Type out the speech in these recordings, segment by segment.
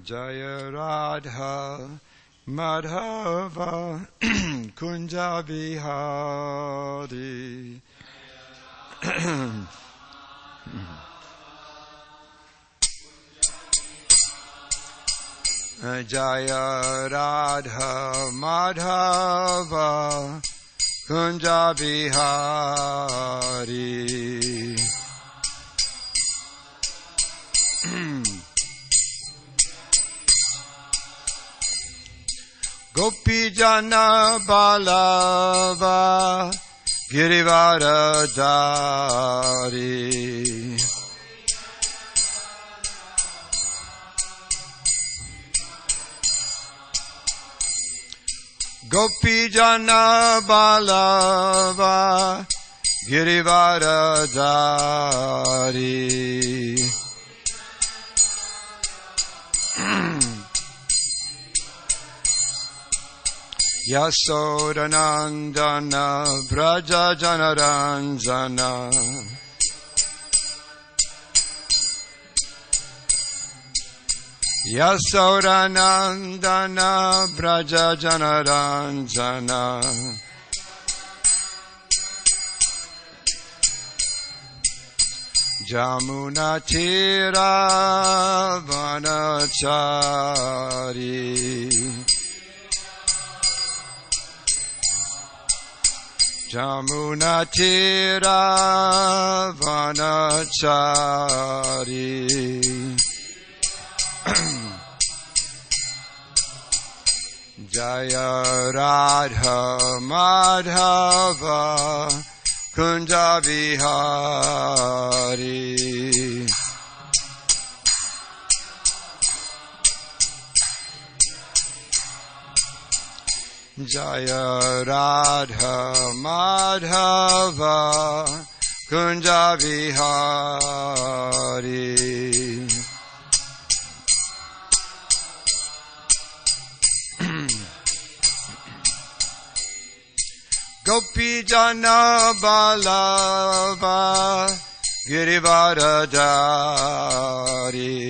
Jaya Radha Madhava Kunja Vihari. Jaya Radha Madhava Kunja Vihari. Gopi Jana Balava Girivara Dari. Gopi Jana Balava Girivara Dari. Yasodanandana Braja Janaranjana. Yasodanandana Braja Janaranjana. Jamuna Tira Vanachari. Jamuna Tira Vanachari. Jaya Radha Madhava Kunja Vihari. Jaya Radha Madhava Kunja Vihari. Gopi Jana Balava Girivara Dari.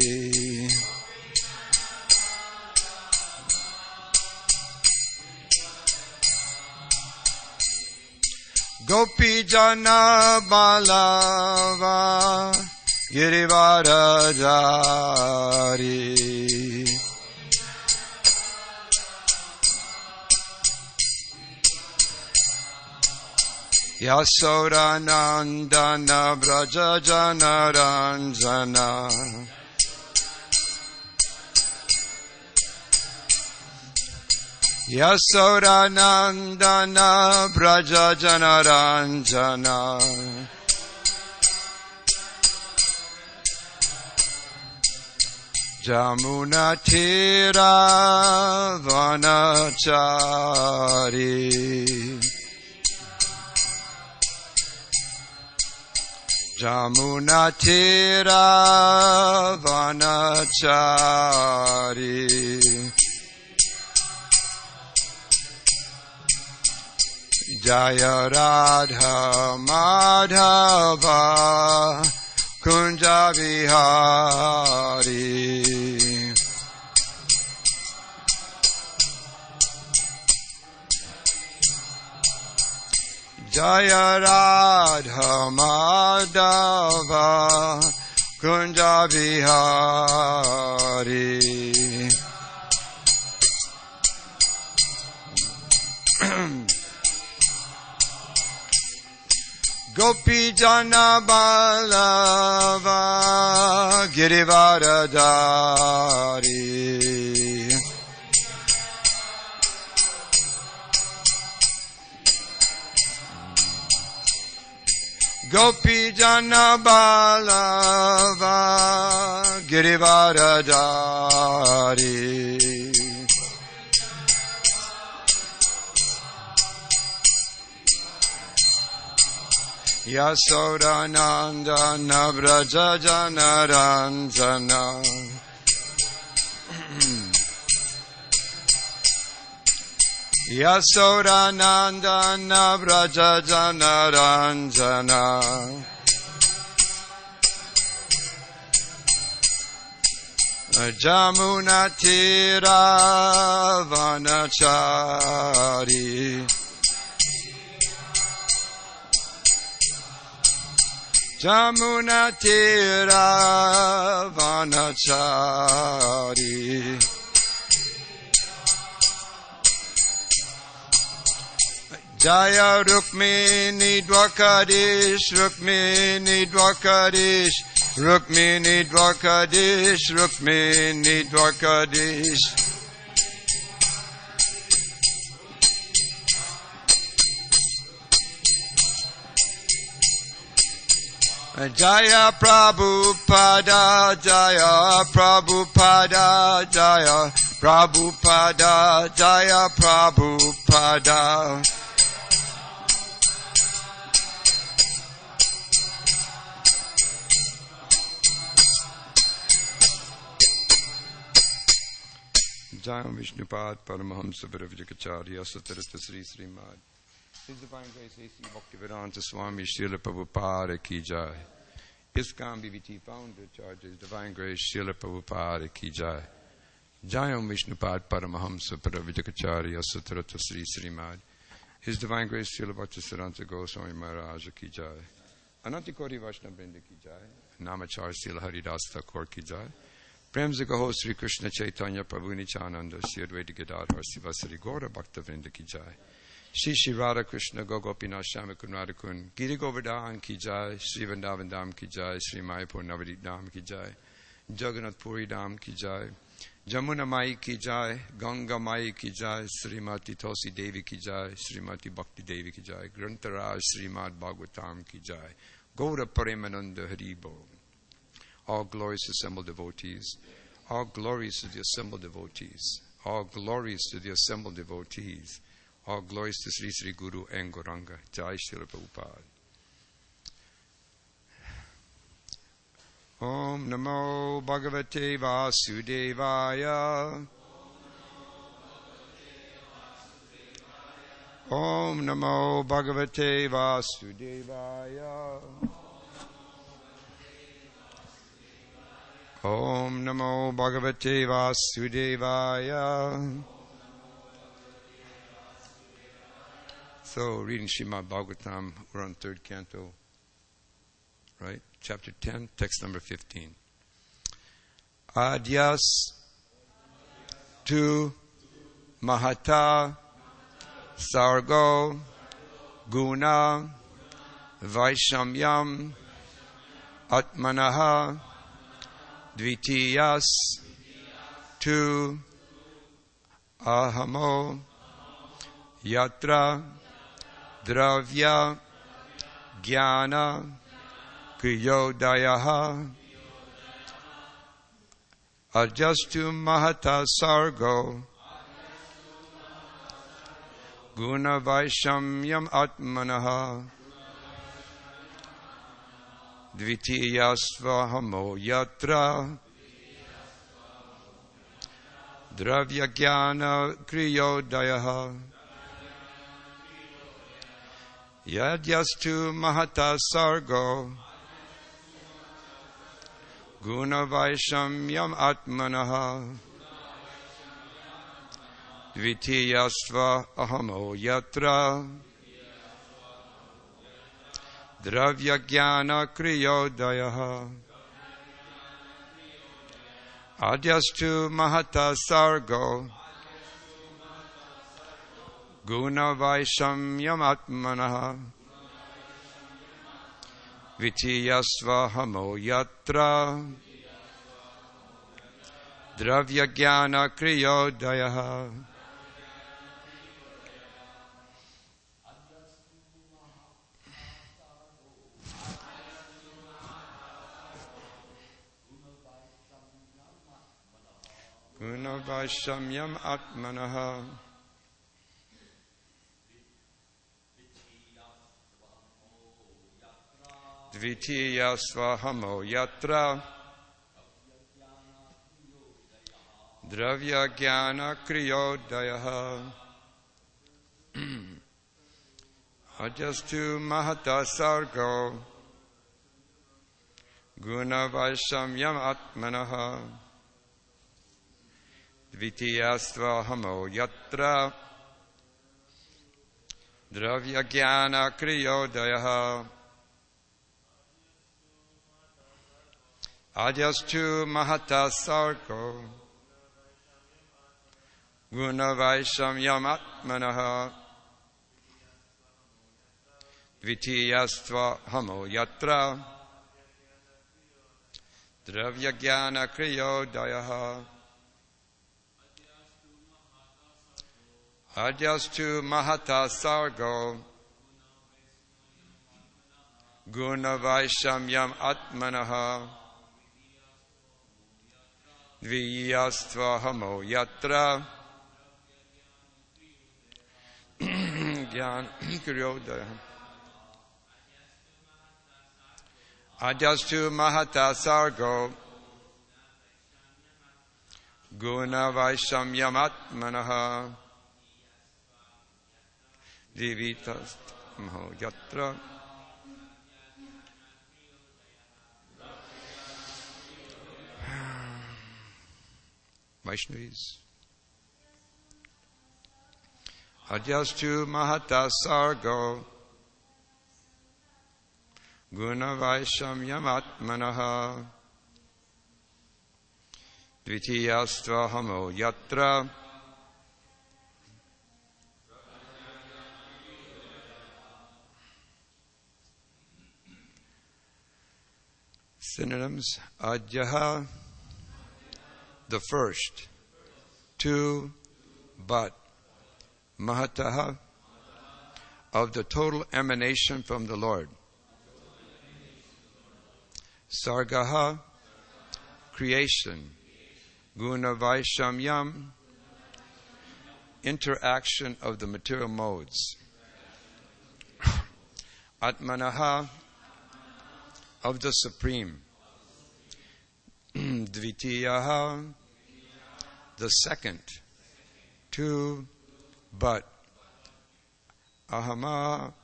Gopi Jana Balava Girivara Dari. Yasodanandana Braja Janaranjana. Yasodanandana Braja Janaranjana. Jamuna Tira Vanachari. Jamuna Tira Vanachari. Jaya Radha Madhava Kunja Vihari. Jaya Radha Madhava Kunja Vihari. Gopi Jana Balava Girivara Dari. Gopi Jana Balava Girivara Dari. Yasodanandana Braja Janaranjana. Yasodanandana Braja Janaranjana. Jamuna Tira Vanachari Jamuna Tira Vanachari Jaya Rukmini Dwakadish Rukmini Dwakadish Rukmini Dwakadish Rukmini Dwakadish Jaya Prabhupada Jaya Prabhupada Jaya Prabhupada Jaya Prabhupada Jayam Vishnupad Paramahamsa Viravjakacharya Satarata Sri Srimad His Divine Grace A.C. Bhaktivedanta Swami Srila Prabhupada Ki Jai ISKCON BBT Founder Charges Divine Grace Srila Prabhupada Ki Jai Jayam Vishnupad Paramahamsa Viravjakacharya Satarata Sri Srimad His Divine Grace Srila Bhaktisiddhanta Goswami Maharaj Ki Jai Anantikoti Vaishnava Vrinda Ki Jai Namachar Srila Haridas Thakur Ki Jai Prem se kaho Sri Krishna Chaitanya Prabhu Nityananda Sri Advaita Gadadhar Sivasari Gaura Bhakta Vrinda Ki Jai Shri Shri Radha Krishna Gopinath Shamakun Radhakun Giri Govardhan Ki Jai Sri Vrindavan Dham Ki Jai Sri Mayapur Navadip Dham Ki Jai Jagannath Puri Dham Ki Jai Jamuna Mai Ki Jai Ganga Mai Ki Jai Srimati Tulsi Devi Ki Jai Srimati Bhakti Devi Ki Jai Grantaraj Srimad Bhagavatam Ki Jai Gaura Premananda Haribo All glorious assembled devotees, all glories to the assembled devotees, all glories to the assembled devotees, all glories to Sri Sri Guru and Gauranga. Jai Srila Prabhupada. Om Namo Bhagavate Vasudevaya. Om Namo Bhagavate Vasudevaya. Om Namo Bhagavate Vasudevaya. So, reading Srimad Bhagavatam, we're on third canto, right? Chapter 10, text number 15. Adyas tu mahata sargo guna vaishamyam atmanaha dvitiyas tu ahamo yatra dravya jnana kriyodayaha ajastu mahata sargo guna vaishamyam atmanaha dvitiyasvahamo yatra dravya jnana kriyodayaha yadyastu mahata sargo guna vaishamyam atmanaha dvitiyasva ahamo yatra dravya jnana kriyodayaha adyastu mahata sargo guna vaishamyam atmanaha vitiyasva hamo yatra dravya jnana kriyodayaha guna vaishamyam atmanaha Dvitiya svahamo yatra dravya jnana kriyodayaha ajastu mahata sargo guna vaishamyam atmanaha Dvitiyastva hamo yatra dravya jnana kriyodaya adyastu mahata sarko guna vaishamyam atmanaha dvitiyastva hamo yatra dravya jnana kriyodaya adyastu mahata sargo guna vaishamyam atmanaha dviyastva hamo yatra gyan kriyoda adyastu mahata sargo guna vaishamyam atmanaha Divitas Maho Yatra Vaishnavis Adyastu Mahata Sargo Guna Vaishamyam Atmanaha Dvitiyastva Hamo Yatra Synonyms: Adyaha, the first. To, but. Mahataha, of the total emanation from the Lord. Sargaha, creation. Guna Vaishamyam, interaction of the material modes. Atmanaha, of the Supreme. Dvitiyaha, the second. To, but. Ahama,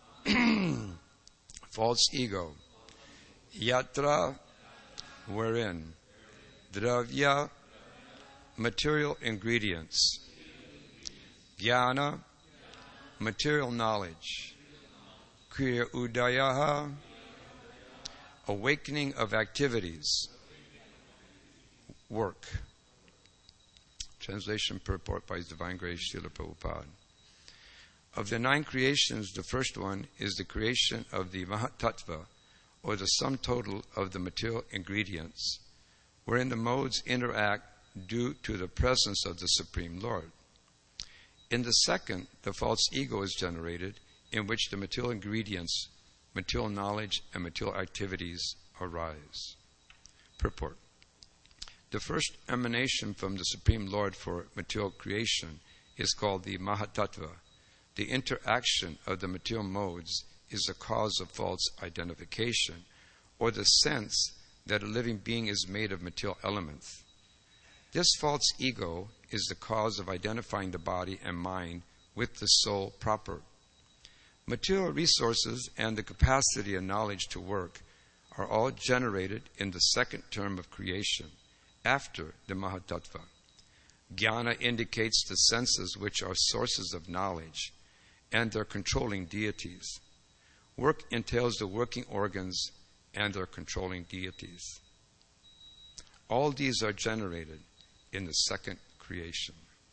false ego. Yatra, wherein. Dravya, material ingredients. Jnana, material knowledge. Kriya udayaha, awakening of activities. Work. Translation purport by His Divine Grace Srila Prabhupada. Of the 9 creations, the first one is the creation of the Mahatattva, or the sum total of the material ingredients, wherein the modes interact due to the presence of the Supreme Lord. In the second, the false ego is generated, in which the material ingredients, material knowledge, and material activities arise. Purport. The first emanation from the Supreme Lord for material creation is called the Mahatattva. The interaction of the material modes is the cause of false identification, or the sense that a living being is made of material elements. This false ego is the cause of identifying the body and mind with the soul proper. Material resources and the capacity and knowledge to work are all generated in the second term of creation, after the Mahatattva. Jnana indicates the senses which are sources of knowledge and their controlling deities. Work entails the working organs and their controlling deities. All these are generated in the second creation.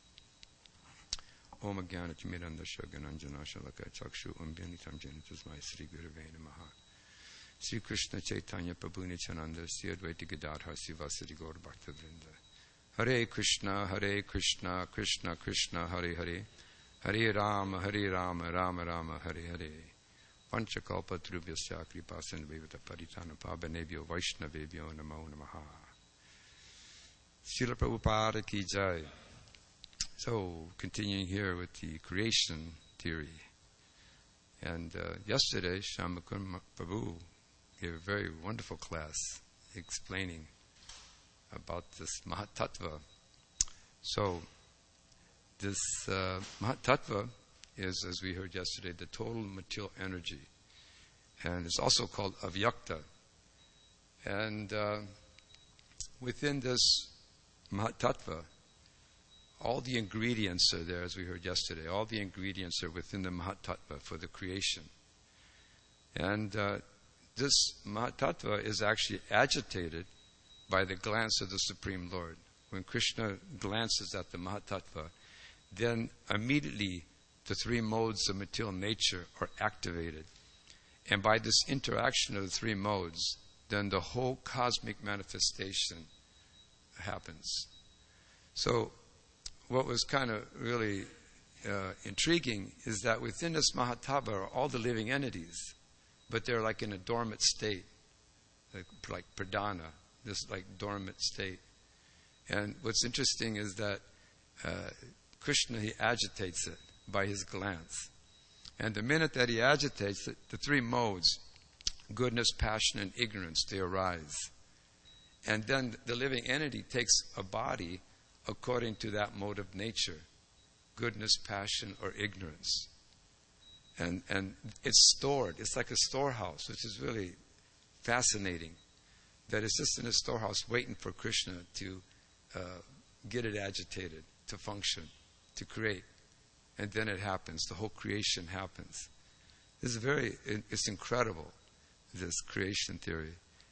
Om Jnana Timirandasya Gyananjana Shalaka Chakshu Umbhyanitam Jena Tasmai Sri Gurave Namaha. Sri Krishna Chaitanya Prabhu Nityananda Sri Advaita Gadadhar Sivasari Gaur Bhaktavrinda. Hare Krishna, Krishna Krishna, Hare Hare, Hare Rama, Rama Rama, Hare Hare. Panchakalpa Trubhyasya Kripasan Vivata Paritana Pabanebhyo Vaishnavebhyo Namo Namaha. Srila Prabhupada Ki Jai. So, continuing here with the creation theory. And yesterday, Shyamakund Prabhu gave a very wonderful class explaining about this Mahatattva. So, this Mahatattva is, as we heard yesterday, the total material energy. And it's also called Avyakta. And within this Mahatattva, all the ingredients are there, as we heard yesterday. All the ingredients are within the Mahatattva for the creation. And this Mahatattva is actually agitated by the glance of the Supreme Lord. When Krishna glances at the Mahatattva, then immediately the three modes of material nature are activated. And by this interaction of the three modes, then the whole cosmic manifestation happens. So what was kind of really intriguing is that within this Mahatattva are all the living entities, but they're like in a dormant state, like pradhana, this like dormant state. And what's interesting is that Krishna, he agitates it by his glance. And the minute that he agitates it, the three modes, goodness, passion, and ignorance, they arise. And then the living entity takes a body according to that mode of nature, goodness, passion, or ignorance. And it's stored. It's like a storehouse, which is really fascinating. That it's just in a storehouse waiting for Krishna to get it agitated, to function, to create. And then it happens. The whole creation happens. It's incredible, this creation theory.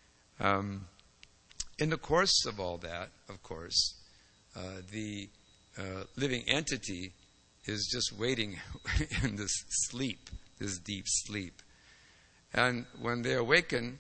In the course of all that, of course, the living entity is just waiting in this sleep, this deep sleep. And when we awaken,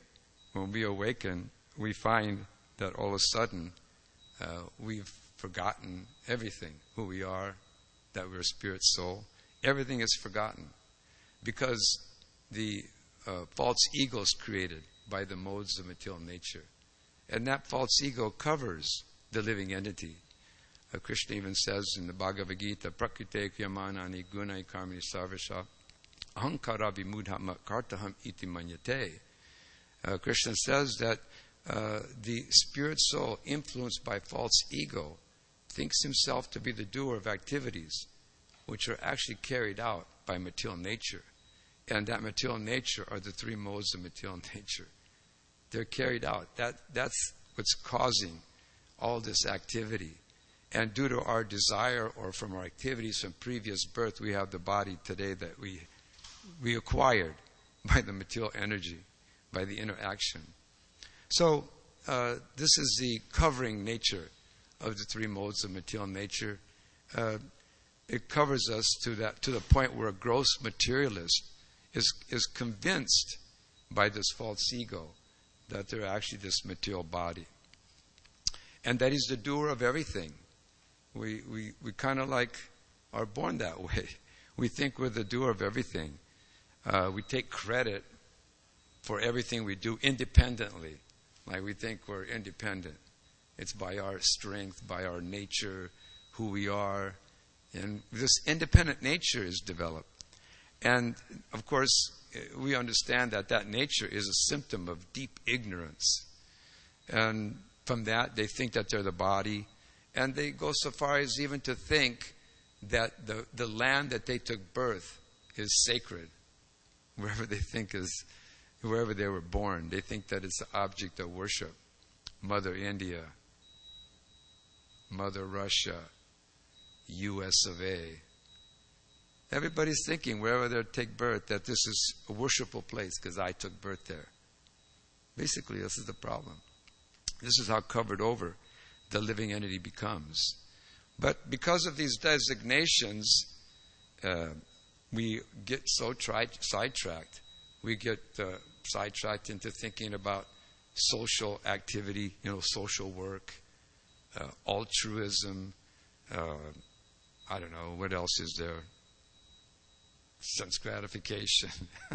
we find that all of a sudden we've forgotten everything, who we are, that we're a spirit soul. Everything is forgotten because the false ego is created by the modes of material nature. And that false ego covers the living entity. Krishna even says in the Bhagavad Gita, Prakrite kriyamanani gunai karmini sarvasha ahankara vimudha kartaham iti manyate. Krishna says that the spirit soul influenced by false ego thinks himself to be the doer of activities which are actually carried out by material nature. And that material nature are the three modes of material nature. They're carried out. That's what's causing all this activity. And due to our desire or from our activities from previous birth, we have the body today that we acquired by the material energy, by the interaction. So this is the covering nature of the three modes of material nature. It covers us to the point where a gross materialist is convinced by this false ego that they're actually this material body, and that he's the doer of everything. We kind of like are born that way. We think we're the doer of everything. We take credit for everything we do independently. Like we think we're independent. It's by our strength, by our nature, who we are. And this independent nature is developed. And, of course, we understand that nature is a symptom of deep ignorance. And from that, they think that they're the body. And they go so far as even to think that the land that they took birth is sacred. Wherever they were born, they think that it's the object of worship. Mother India, Mother Russia, US of A. Everybody's thinking wherever they take birth that this is a worshipful place because I took birth there. Basically, this is the problem. This is how covered over the living entity becomes. But because of these designations, we get so sidetracked. We get sidetracked into thinking about social activity, social work, altruism, I don't know, what else is there? Sense gratification,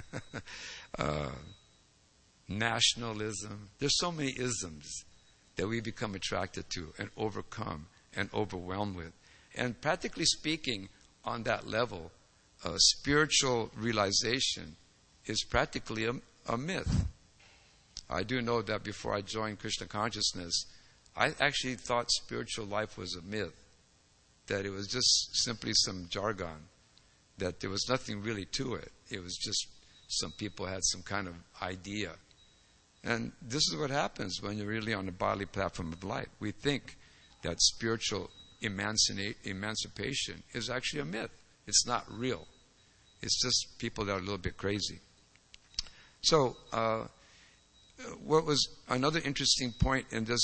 nationalism. There's so many isms that we become attracted to and overcome and overwhelmed with. And practically speaking, on that level, spiritual realization is practically a myth. I do know that before I joined Krishna consciousness, I actually thought spiritual life was a myth, that it was just simply some jargon, that there was nothing really to it. It was just some people had some kind of idea. And this is what happens when you're really on the bodily platform of life. We think that spiritual emancipation is actually a myth. It's not real. It's just people that are a little bit crazy. So, what was another interesting point in this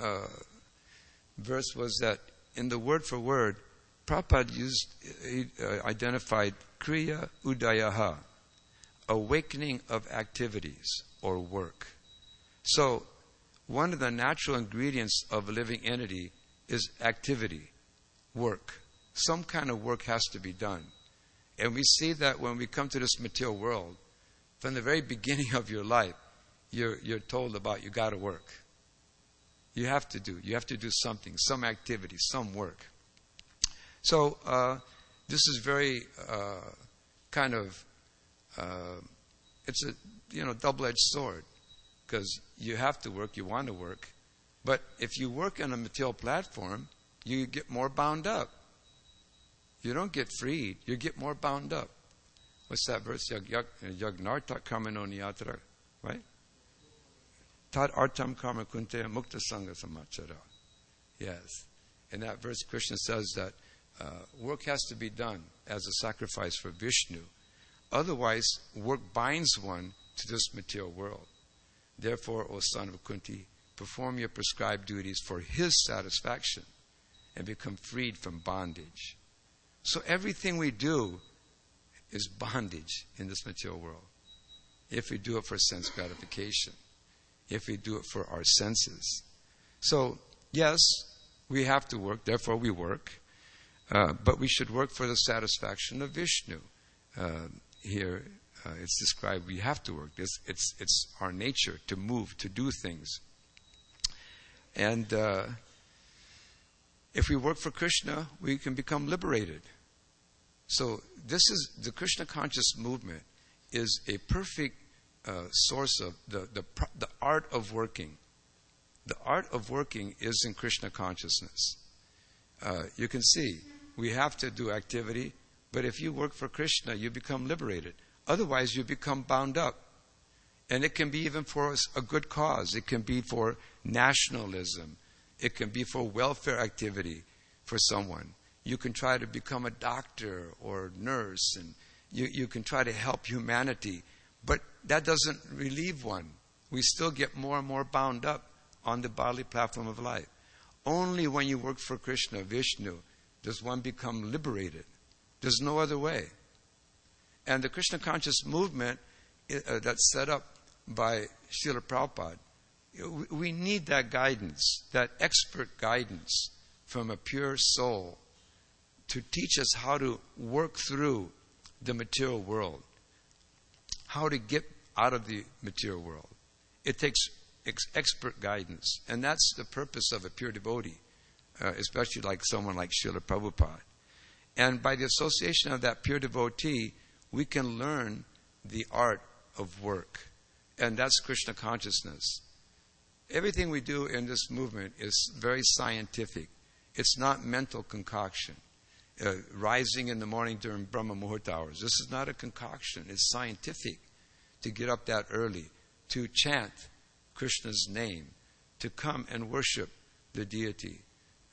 verse was that in the word for word, Prabhupada identified Kriya Udayaha, awakening of activities or work. So, one of the natural ingredients of a living entity is activity, work. Some kind of work has to be done. And we see that when we come to this material world, from the very beginning of your life, you're told about you got to work. You have to do something, some activity, some work. So this is very it's a double-edged sword, because you have to work, you want to work, but if you work on a material platform, you get more bound up. You don't get freed, you get more bound up. What's that verse? Yagnarta karmano niyatra, right? Tad artam karma kunte mukta sangha samachara. Yes. In that verse, Krishna says that work has to be done as a sacrifice for Vishnu. Otherwise, work binds one to this material world. Therefore, O son of Kunti, perform your prescribed duties for his satisfaction and become freed from bondage. So everything we do is bondage in this material world. If we do it for sense gratification, if we do it for our senses. So, yes, we have to work, therefore we work, but we should work for the satisfaction of Vishnu. Here it's described we have to work. It's our nature to move, to do things. And if we work for Krishna, we can become liberated. So this is the Krishna conscious movement is a perfect source of the art of working. The art of working is in Krishna consciousness. You can see we have to do activity, but if you work for Krishna, you become liberated. Otherwise, you become bound up. And it can be even for a good cause. It can be for nationalism. It can be for welfare activity for someone. You can try to become a doctor or nurse, and you can try to help humanity. But that doesn't relieve one. We still get more and more bound up on the bodily platform of life. Only when you work for Krishna, Vishnu, does one become liberated. There's no other way. And the Krishna conscious movement that's set up by Srila Prabhupada, we need that guidance, that expert guidance from a pure soul to teach us how to work through the material world, how to get out of the material world. It takes expert guidance, and that's the purpose of a pure devotee, especially like someone like Srila Prabhupada. And by the association of that pure devotee, we can learn the art of work. And that's Krishna consciousness. Everything we do in this movement is very scientific. It's not mental concoction. Rising in the morning during Brahma Muhurta hours. This is not a concoction. It's scientific to get up that early, to chant Krishna's name, to come and worship the deity,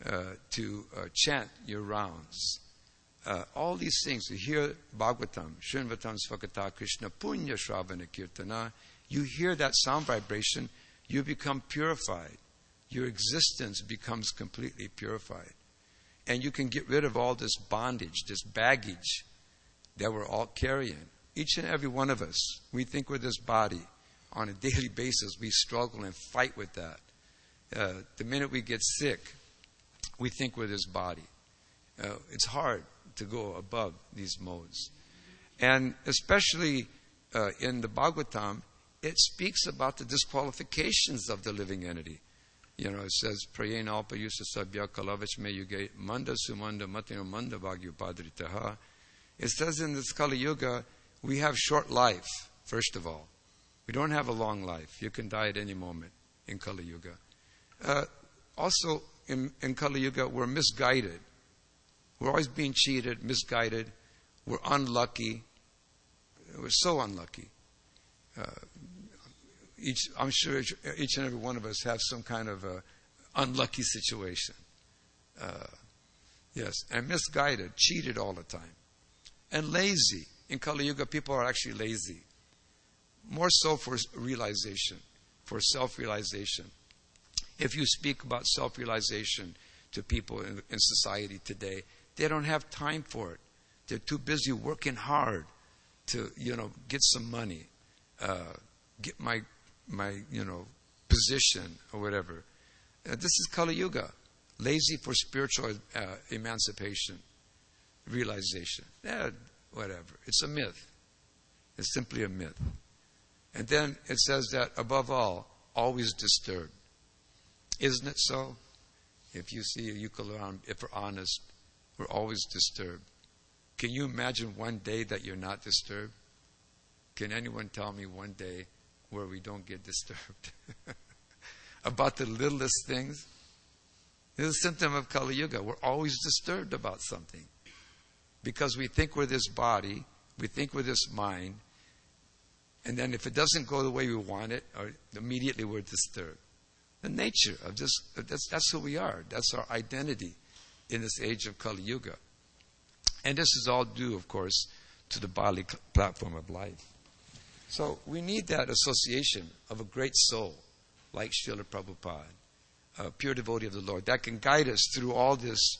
to chant your rounds. All these things, you hear Bhagavatam, Srinvatam Svakata Krishna Punya Shravana Kirtana, you hear that sound vibration, you become purified. Your existence becomes completely purified. And you can get rid of all this bondage, this baggage that we're all carrying. Each and every one of us, we think we're this body. On a daily basis, we struggle and fight with that. The minute we get sick, we think we're this body. It's hard to go above these modes. And especially in the Bhagavatam, it speaks about the disqualifications of the living entity. You know, it says, Prayena alpa yusa sabya kalavach me yuge manda sumanda matino manda bhagyu padritaha. It says in this Kali Yuga, we have short life, first of all. We don't have a long life. You can die at any moment in Kali Yuga. Also, in Kali Yuga, we're misguided. We're always being cheated, misguided. We're unlucky. We're so unlucky. I'm sure each and every one of us have some kind of unlucky situation. Yes, and misguided, cheated all the time. And lazy. In Kali Yuga, people are actually lazy. More so for realization, for self-realization. If you speak about self-realization to people in society today, they don't have time for it. They're too busy working hard to, get some money, get my position or whatever. This is Kali Yuga. Lazy for spiritual emancipation, realization. Whatever. It's a myth. It's simply a myth. And then it says that, above all, always disturbed. Isn't it so? If you see a Yucca, if we're honest, we're always disturbed. Can you imagine one day that you're not disturbed? Can anyone tell me one day where we don't get disturbed? About the littlest things? It's a symptom of Kali Yuga. We're always disturbed about something. Because we think we're this body, we think we're this mind, and then if it doesn't go the way we want it, or immediately we're disturbed. The nature of this, that's who we are. That's our identity in this age of Kali Yuga. And this is all due, of course, to the bodily platform of life. So we need that association of a great soul, like Srila Prabhupada, a pure devotee of the Lord, that can guide us through all this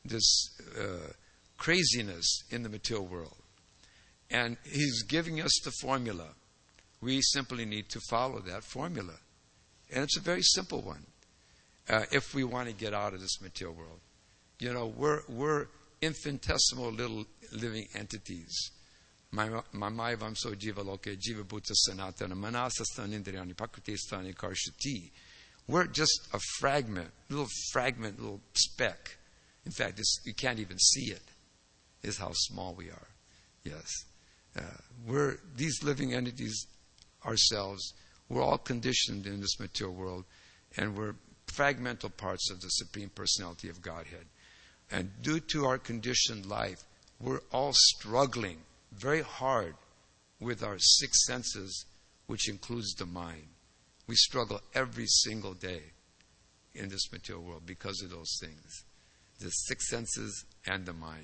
craziness in the material world. And he's giving us the formula. We simply need to follow that formula. And it's a very simple one. If we want to get out of this material world. We're infinitesimal little living entities. Mamaivam so jiva loke jiva bhuta sanatana manasastan indriyani pakrutistani karshati. We're just a little speck. In fact, you can't even see it. Is how small we are. Yes. We're these living entities ourselves. We're all conditioned in this material world, and we're fragmental parts of the Supreme Personality of Godhead. And due to our conditioned life, we're all struggling very hard with our six senses, which includes the mind. We struggle every single day in this material world because of those things. The six senses and the mind.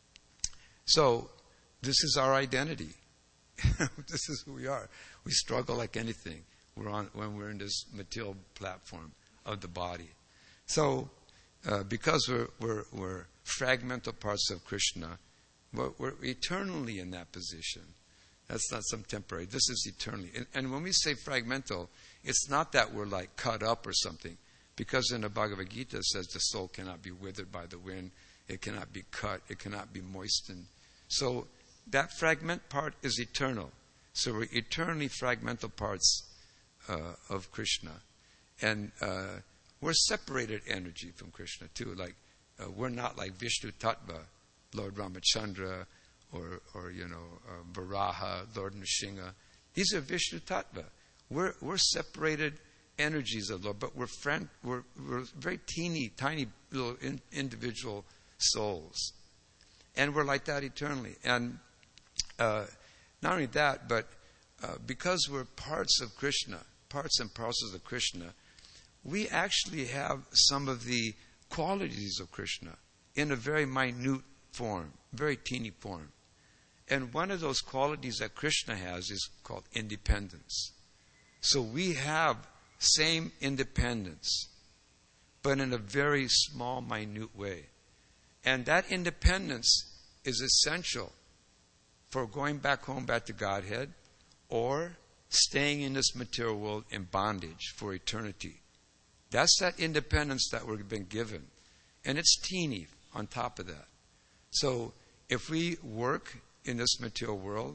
So, this is our identity. This is who we are. We struggle like anything when we're in this material platform of the body. So, because we're fragmental parts of Krishna, we're eternally in that position. That's not some temporary. This is eternally. And when we say fragmental, it's not that we're like cut up or something. Because in the Bhagavad Gita it says the soul cannot be withered by the wind. It cannot be cut. It cannot be moistened. So that fragment part is eternal. So we're eternally fragmental parts of Krishna. And we're separated energy from Krishna too. Like we're not like Vishnu Tattva, Lord Ramachandra, or Varaha, Lord Nrsimha. These are Vishnu Tattva. We're separated energies of Lord, but we're very tiny little individual souls. And we're like that eternally. And not only that, but because we're parts of Krishna, parts and parcels of Krishna, we actually have some of the qualities of Krishna in a very minute form, very teeny form. And one of those qualities that Krishna has is called independence. So we have same independence, but in a very small, minute way. And that independence is essential for going back home, back to Godhead, or staying in this material world in bondage for eternity. That's that independence that we've been given. And it's teeny on top of that. So if we work in this material world,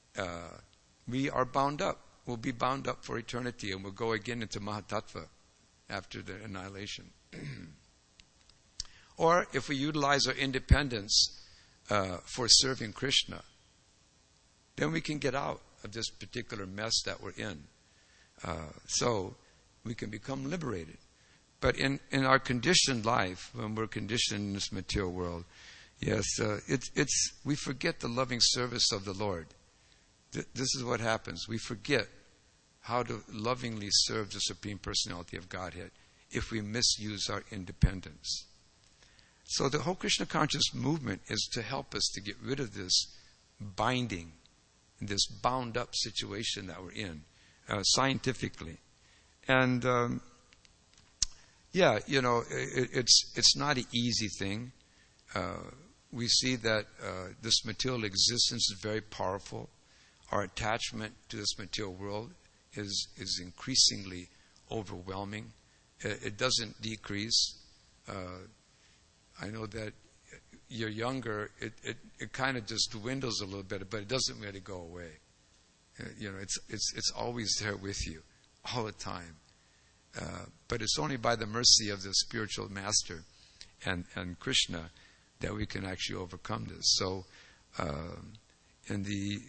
we are bound up. We'll be bound up for eternity, and we'll go again into Mahatattva after the annihilation. Or if we utilize our independence for serving Krishna, then we can get out of this particular mess that we're in. So we can become liberated. But in our conditioned life, when we're conditioned in this material world, yes, we forget the loving service of the Lord. This is what happens. We forget how to lovingly serve the Supreme Personality of Godhead if we misuse our independence. So the whole Krishna conscious movement is to help us to get rid of this binding, this bound up situation that we're in, scientifically. And it's not an easy thing. We see that this material existence is very powerful. Our attachment to this material world is increasingly overwhelming. It doesn't decrease. I know that you're younger, it kind of just dwindles a little bit, but it doesn't really go away. It's always there with you, all the time. But it's only by the mercy of the spiritual master and Krishna that we can actually overcome this. So, in the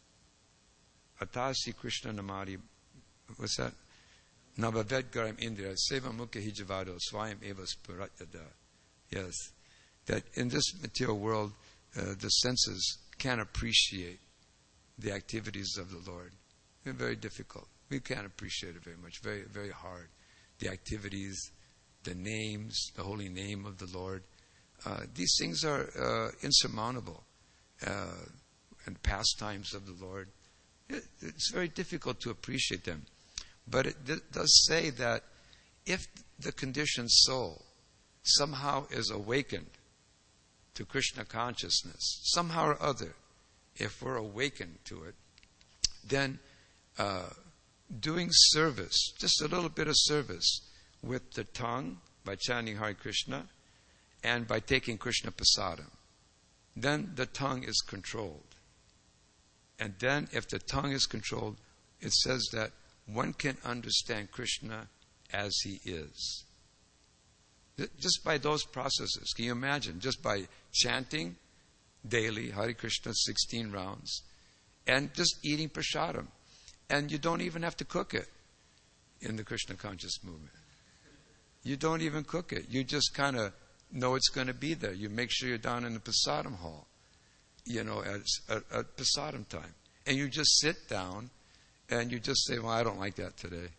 Atasi Krishna Namari, what's that? Navavedgaram Indra, Seva Mukha Hijavado, Swayam Eva Spuratyada. Yes. That in this material world, the senses can't appreciate the activities of the Lord. They're very difficult. We can't appreciate it very much. Very, very hard. The activities, the names, the holy name of the Lord. These things are insurmountable. And pastimes of the Lord. It's very difficult to appreciate them. But it does say that if the conditioned soul somehow is awakened to Krishna consciousness, somehow or other, if we're awakened to it, then doing service, just a little bit of service with the tongue by chanting Hare Krishna and by taking Krishna Prasadam, then the tongue is controlled. And then if the tongue is controlled, it says that one can understand Krishna as he is. Just by those processes. Can you imagine? Just by chanting daily Hare Krishna 16 rounds and just eating prasadam. And you don't even have to cook it in the Krishna conscious movement. You don't even cook it. You just kind of know it's going to be there. You make sure you're down in the prasadam hall, at prasadam time. And you just sit down and you just say, well, I don't like that today.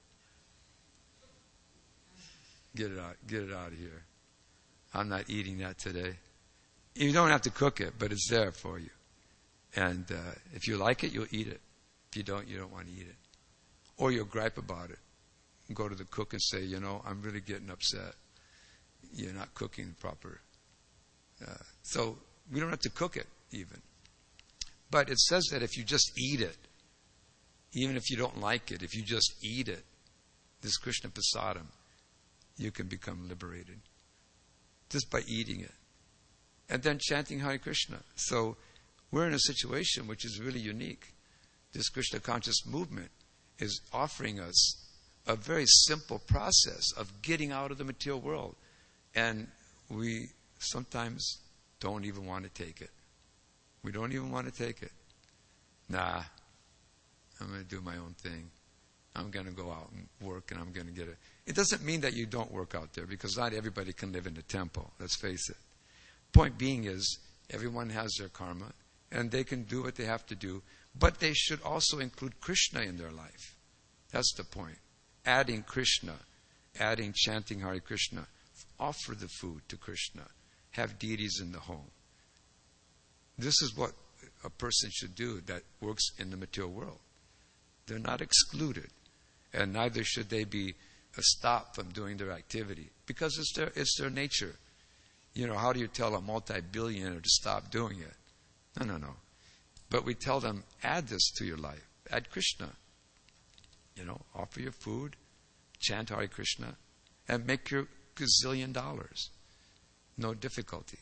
Get it out of here. I'm not eating that today. You don't have to cook it, but it's there for you. And if you like it, you'll eat it. If you don't want to eat it. Or you'll gripe about it. Go to the cook and say, I'm really getting upset. You're not cooking proper. So we don't have to cook it even. But it says that if you just eat it, even if you don't like it, if you just eat it, this Krishna Prasadam, you can become liberated just by eating it. And then chanting Hare Krishna. So we're in a situation which is really unique. This Krishna conscious movement is offering us a very simple process of getting out of the material world. And we sometimes don't even want to take it. We don't even want to take it. Nah, I'm going to do my own thing. I'm going to go out and work and I'm going to get it. It doesn't mean that you don't work out there because not everybody can live in the temple. Let's face it. Point being is everyone has their karma and they can do what they have to do, but they should also include Krishna in their life. That's the point. Adding Krishna, adding chanting Hare Krishna, offer the food to Krishna, have deities in the home. This is what a person should do that works in the material world. They're not excluded, and neither should they be stopped from doing their activity because it's their nature. How do you tell a multi-billionaire to stop doing it? No. But we tell them, add this to your life. Add Krishna. Offer your food, chant Hare Krishna, and make your gazillion dollars. No difficulty.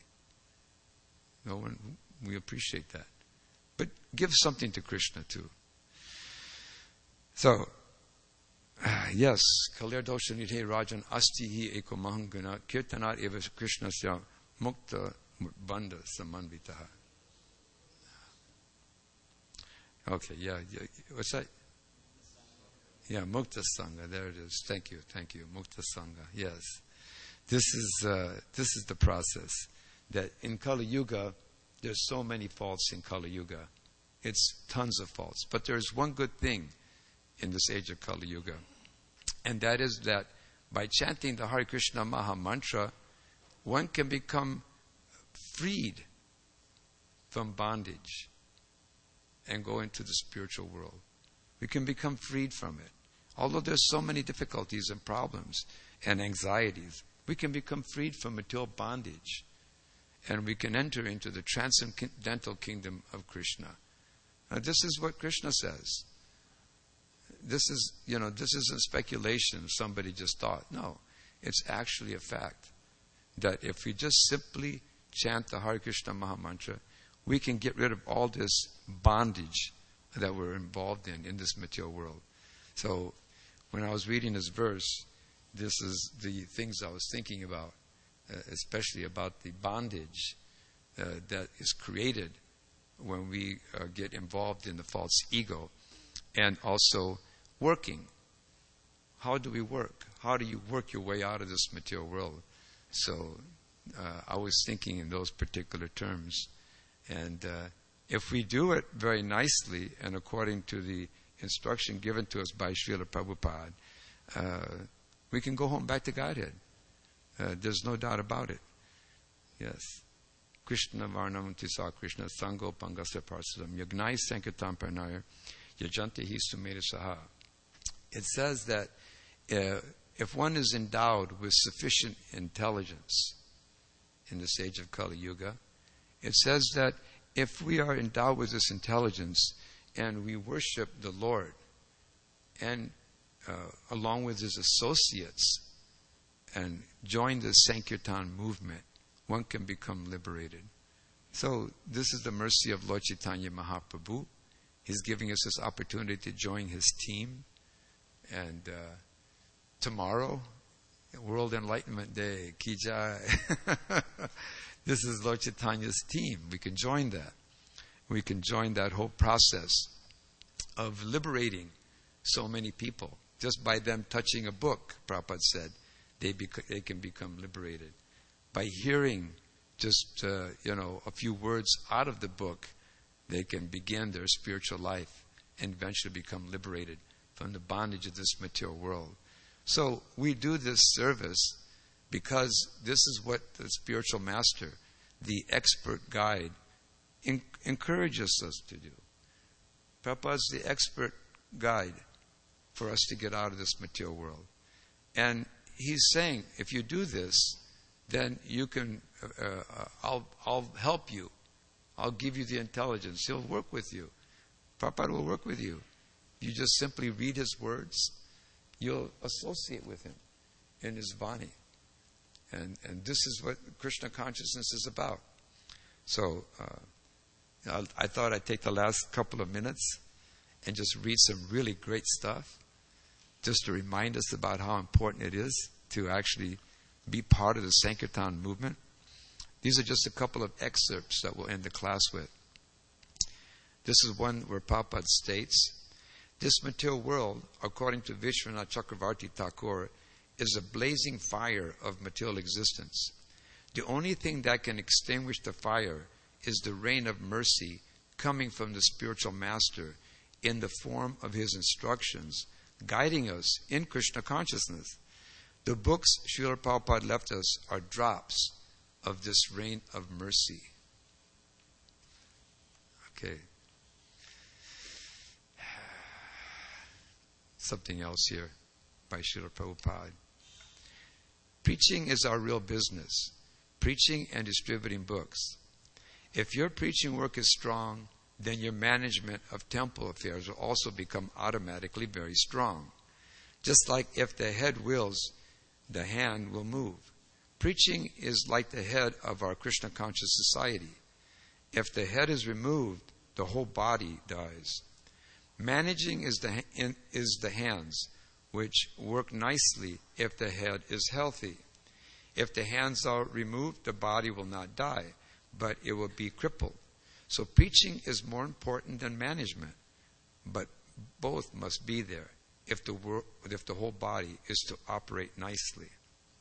We appreciate that. But give something to Krishna too. So, yes, Kalir Dosha Nidhe Rajan Asti Hi Eko Mahangana Kirtanat Eva Krishnasya Mukta Bandha Samanvitaha. Okay, yeah. What's that? Yeah, Mukta Sangha. There it is. Thank you. Mukta Sangha. Yes, this is the process that in Kali Yuga there's so many faults in Kali Yuga. It's tons of faults, but there's one good thing in this age of Kali Yuga, and that is that by chanting the Hare Krishna Maha Mantra, one can become freed from bondage and go into the spiritual world. We can become freed from it. Although there's so many difficulties and problems and anxieties, we can become freed from material bondage, and we can enter into the transcendental kingdom of Krishna. Now, this is what Krishna says. This isn't speculation. Somebody just thought. No, it's actually a fact that if we just simply chant the Hare Krishna Mahamantra, we can get rid of all this bondage that we're involved in this material world. So, when I was reading this verse, this is the things I was thinking about, especially about the bondage that is created when we get involved in the false ego, and also working. How do we work? How do you work your way out of this material world? So I was thinking in those particular terms. And if we do it very nicely and according to the instruction given to us by Srila Prabhupada, we can go home back to Godhead. There's no doubt about it. Yes. Krishna Varnam Tisa Krishna Sango Pangasya Parsadam Yagnai Sankatam Parnaya Yajante Hisumeda Saha. It says that if one is endowed with sufficient intelligence in this age of Kali Yuga, it says that if we are endowed with this intelligence and we worship the Lord and along with his associates and join the Sankirtan movement, one can become liberated. So this is the mercy of Lord Chaitanya Mahaprabhu. He's giving us this opportunity to join his team. And tomorrow, World Enlightenment Day, Ki Jai. This is Lord Chaitanya's team. We can join that. We can join that whole process of liberating so many people. Just by them touching a book, Prabhupada said, they can become liberated. By hearing just a few words out of the book, they can begin their spiritual life and eventually become liberated from the bondage of this material world. So we do this service because this is what the spiritual master, the expert guide, encourages us to do. Prabhupada is the expert guide for us to get out of this material world. And he's saying, if you do this, then you can, I'll help you. I'll give you the intelligence. He'll work with you. Prabhupada will work with you. You just simply read his words. You'll associate with him in his Vani. And this is what Krishna consciousness is about. So I thought I'd take the last couple of minutes and just read some really great stuff, just to remind us about how important it is to actually be part of the Sankirtan movement. These are just a couple of excerpts that we'll end the class with. This is one where Prabhupada states, this material world, according to Vishwanath Chakravarti Thakur, is a blazing fire of material existence. The only thing that can extinguish the fire is the rain of mercy coming from the spiritual master in the form of his instructions, guiding us in Krishna consciousness. The books Srila Prabhupada left us are drops of this rain of mercy. Okay. Something else here by Srila Prabhupada. Preaching is our real business. Preaching and distributing books. If your preaching work is strong, then your management of temple affairs will also become automatically very strong. Just like if the head wills, the hand will move. Preaching is like the head of our Krishna conscious society. If the head is removed, the whole body dies. Managing is the hands, which work nicely if the head is healthy. If the hands are removed, the body will not die, but it will be crippled. So preaching is more important than management, but both must be there if the whole body is to operate nicely.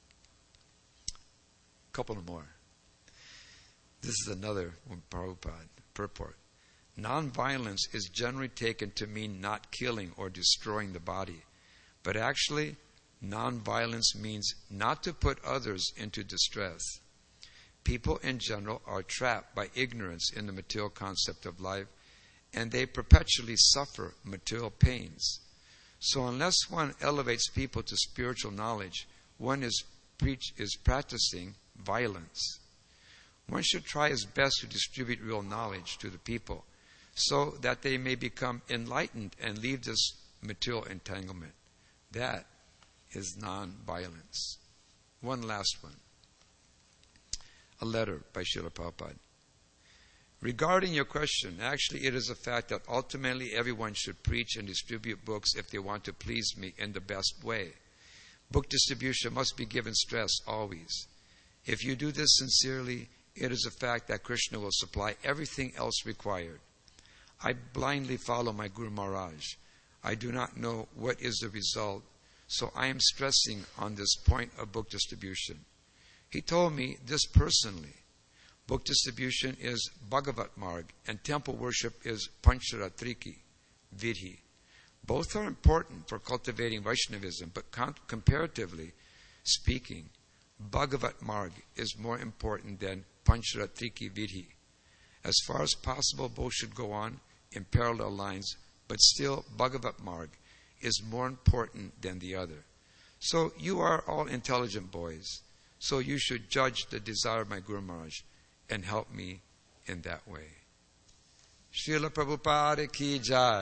A couple more. This is another one, Prabhupada purport. Nonviolence is generally taken to mean not killing or destroying the body, but actually, nonviolence means not to put others into distress. people in general are trapped by ignorance in the material concept of life, and they perpetually suffer material pains. So unless one elevates people to spiritual knowledge, one is practicing violence. One should try his best to distribute real knowledge to the people so that they may become enlightened and leave this material entanglement. That is non-violence. One last one. A letter by Srila Prabhupada. Regarding your question, actually it is a fact that ultimately everyone should preach and distribute books if they want to please me in the best way. Book distribution must be given stress always. If you do this sincerely, it is a fact that Krishna will supply everything else required. I blindly follow my Guru Maharaj. I do not know what is the result, so I am stressing on this point of book distribution. He told me this personally. Book distribution is Bhagavat Marg, and temple worship is Pancharatriki, Vidhi. Both are important for cultivating Vaishnavism, but comparatively speaking, Bhagavat Marg is more important than Pancharatriki Vidhi. As far as possible, both should go on in parallel lines, but still Bhagavat Marg is more important than the other. So you are all intelligent boys, so you should judge the desire of my Guru Maharaj and help me in that way. Srila Prabhupada Ki Jai.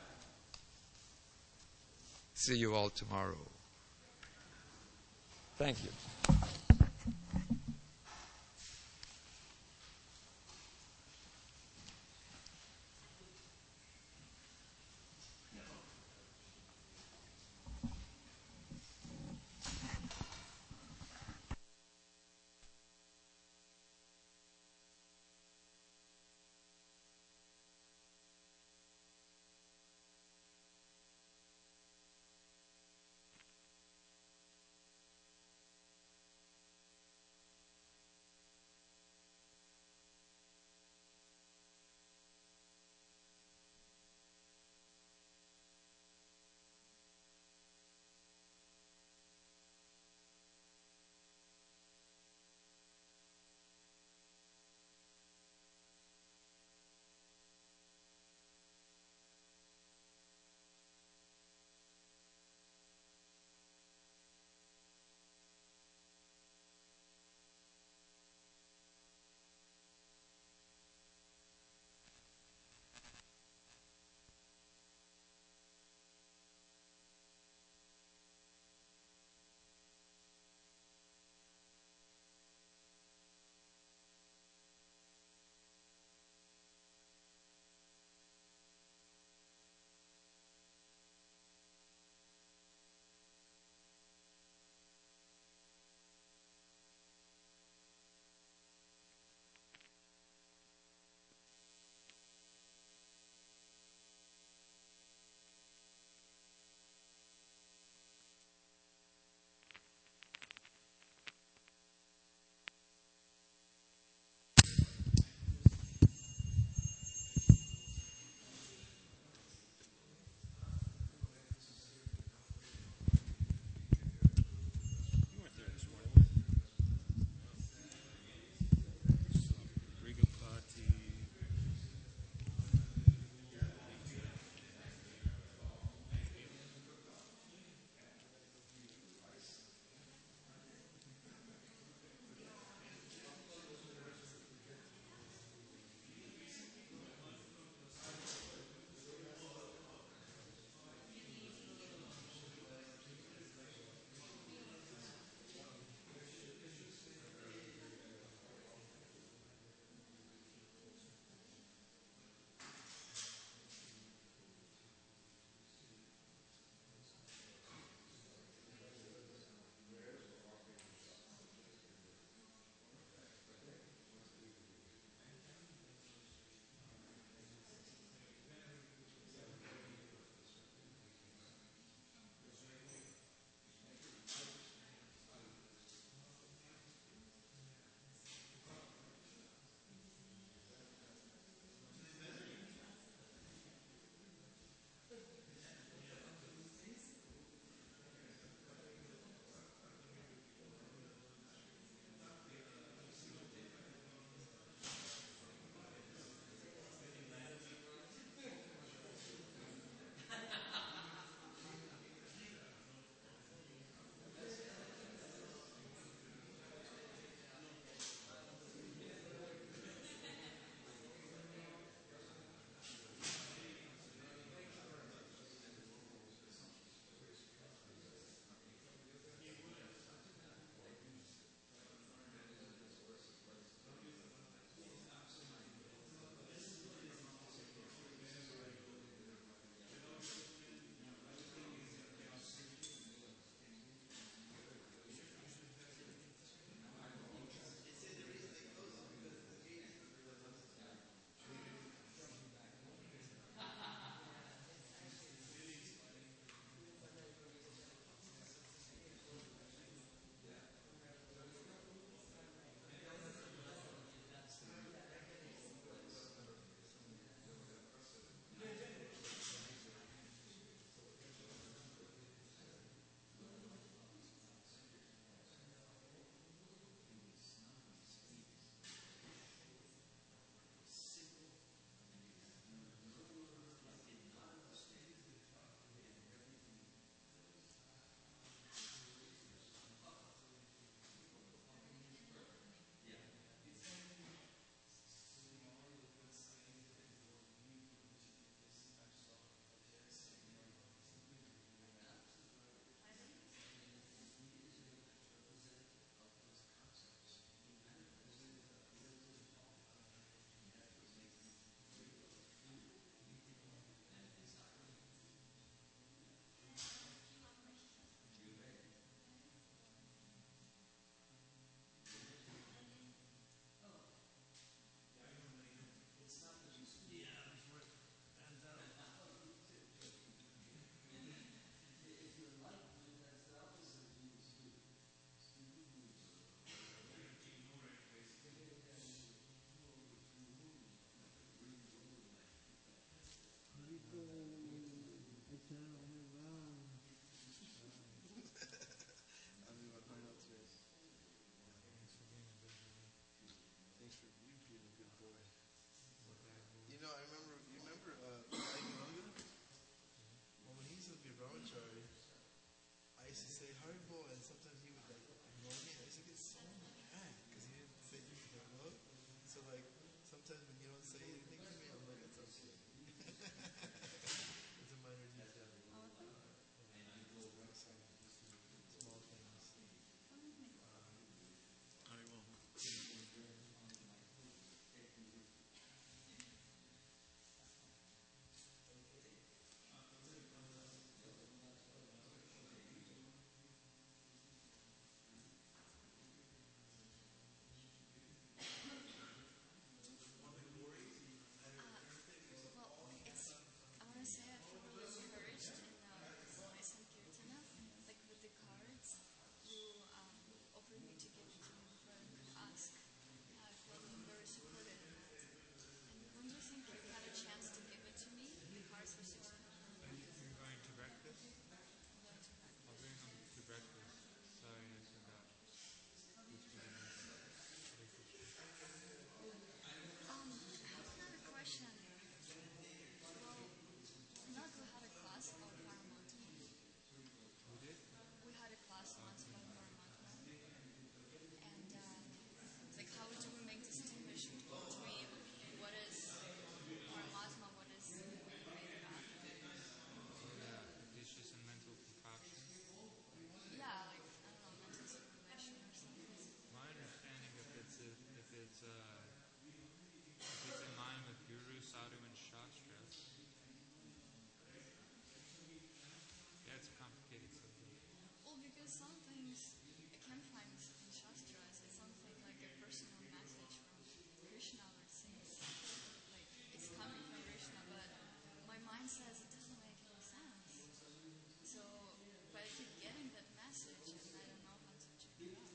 See you all tomorrow. Thank you. because some things I can find in Shastras, it's something like a personal message from Krishna or things. Like, it's coming from Krishna, but my mind says it doesn't make any sense. So, but I keep getting that message and I don't know how to check it out.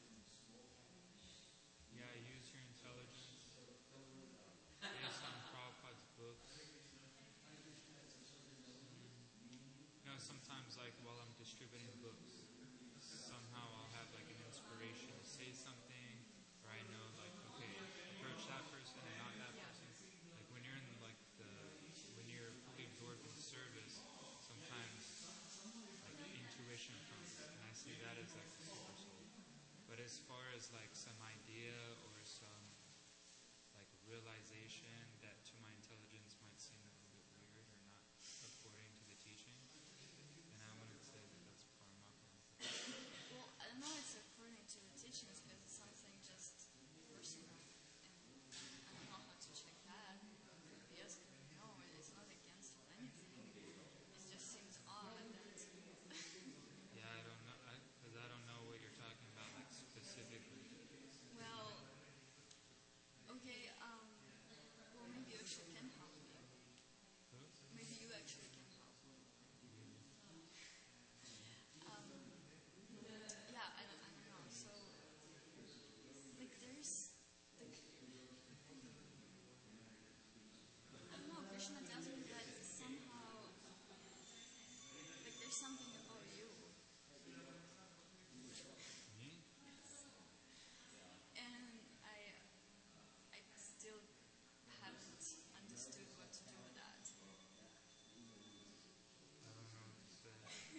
Yeah, use your intelligence. Based on Prabhupada's books. You know, sometimes like while I'm distributing books, somehow I'll have like an inspiration to say something, or I know like, okay, approach that person and not that person. Like when you're in like when you're fully absorbed in service, sometimes like intuition comes, and I see that as like the super soul. But as far as like some idea or some like realization that to my intelligence might seem a little bit weird or not according to the teaching, then I wouldn't say that that's karma. Well, I don't know it's according to the teachings because it's something just personal. And I don't know how to check that. Could be yes, could be no. It's not against or anything. It just seems odd that... Yeah, I don't know. Because I don't know what you're talking about, like, specifically. Well, okay, well, maybe you actually can help me. Who? Maybe you actually can help me. Yeah, I don't know. So, like, there's, like, I don't know, Krishna tells me that somehow, like, there's something about you. Me? And I still haven't understood what to do with that. I don't know what to say.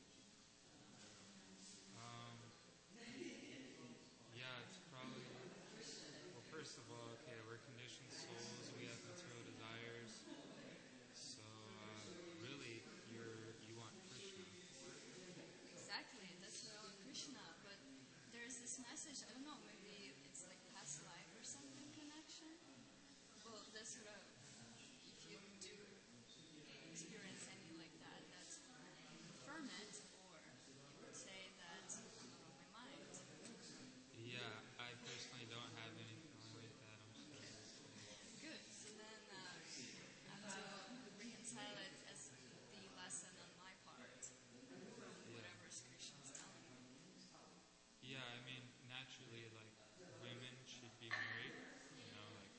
Yeah, it's probably... Well, first of all, okay, we're conditioned souls. We have material desires. So, really, you want Krishna. Exactly, that's what I want Krishna. But there's this message, I don't know, maybe it's like past life or something connection. Well, that's what if you do experience any like that, that's confirm it, or you would say that I'm out of my mind. Yeah, I personally don't have any feeling like that. I'm sorry. Good, so then I have to reconcile it as the lesson on my part, whatever Krishna's telling me. Yeah, I mean, naturally, like, women should be married, you know, like,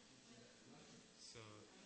so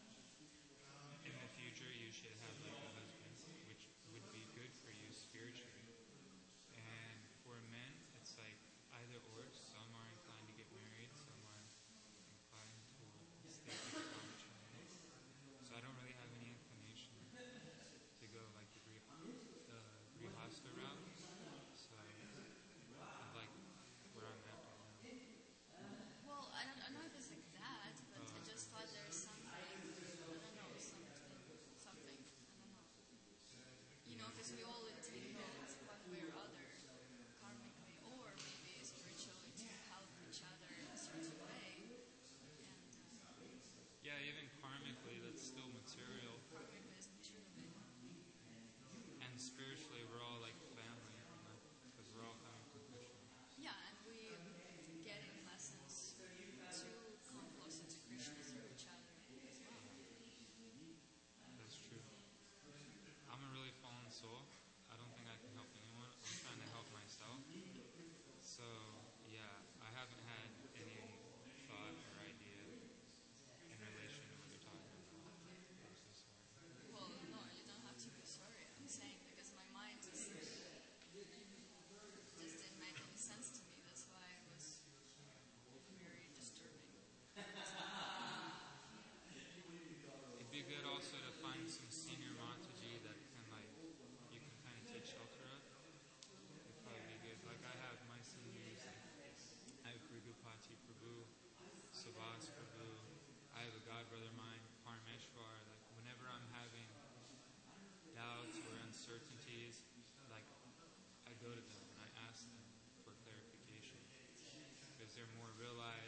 in the future you should have, like, a husband, which would be good for you spiritually. And for men, it's like either or. Some are inclined to get married, some are inclined to stay with spirituality. So I don't really have any inclination to go, like, the Grihastha route. So I like where I'm at right now. Well, I don't know if it's like that, but I just thought there's something, I don't know, something, I don't know. You know, because we all intended one way or other, karmically, or maybe spiritually, to help each other in a certain way. And Yeah, even karmically, that's still material. karmically is material. And spiritually, we're all like family, you know, because we're all coming from Krishna. Yeah, and we getting lessons to come closer to Krishna through each other as well. That's true. I'm a really fallen soul. I don't think I can help anyone. I'm trying to help myself. So, yeah, I haven't had any thought or idea in relation to what you're talking about. I'm so sorry. Well, no, you don't have to be sorry. I'm saying because my mind just didn't make any sense to me. That's why it was very disturbing. It'd be good also to find some senior Mataji that can, like, you can kind of take shelter of. It'd probably be good. Like, I have my seniors, like, I have Brigupati Prabhu, Subhas Prabhu. I have a godbrother of mine, Parameshwar. Like, whenever I'm having doubts or uncertainties, like, I go to them and I ask them for clarification. Because they're more realized